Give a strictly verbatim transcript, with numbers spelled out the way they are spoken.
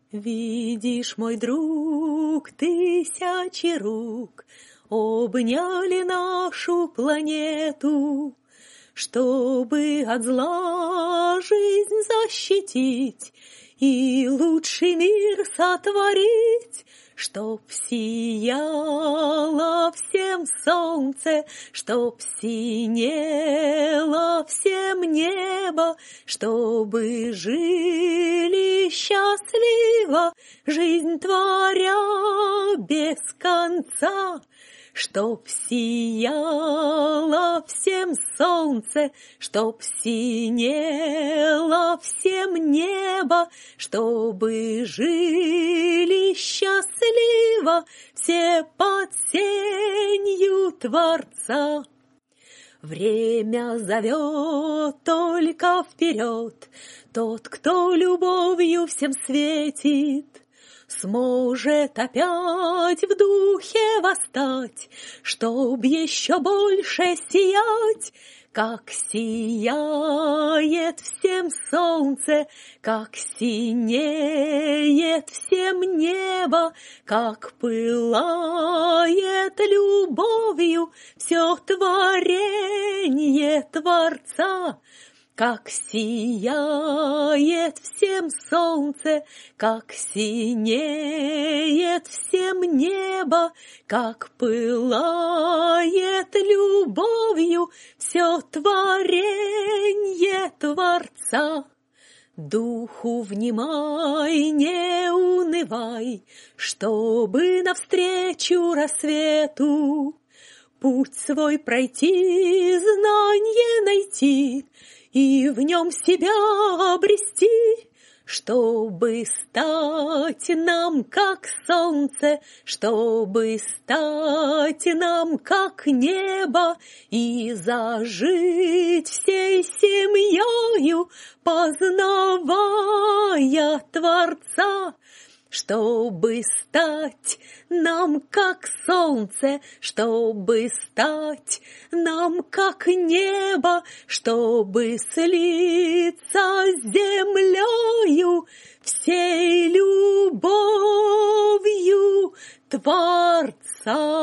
Видишь, мой друг, тысячи рук обняли нашу планету, чтобы от зла жизнь защитить и лучший мир сотворить, чтоб сияло всем солнце, чтоб синело всем небо, чтобы жили счастливо, жизнь творя без конца. Чтоб сияло всем солнце, чтоб синело всем небо, чтобы жили счастливо все под сенью Творца. Время зовет только вперед, тот, кто любовью всем светит, сможет опять в духе восстать, чтоб еще больше сиять, как сияет всем солнце, как синеет всем небо, как пылает любовью все творение Творца. Как сияет всем солнце, как синеет всем небо, как пылает любовью все творение Творца. Духу внимай, не унывай, чтобы навстречу рассвету путь свой пройти, знанье найти и в нем себя обрести, чтобы стать нам как солнце, чтобы стать нам как небо и зажить всей семьёю, познавая Творца. Чтобы стать нам как солнце, чтобы стать нам как небо, чтобы слиться с землею всей любовью Творца.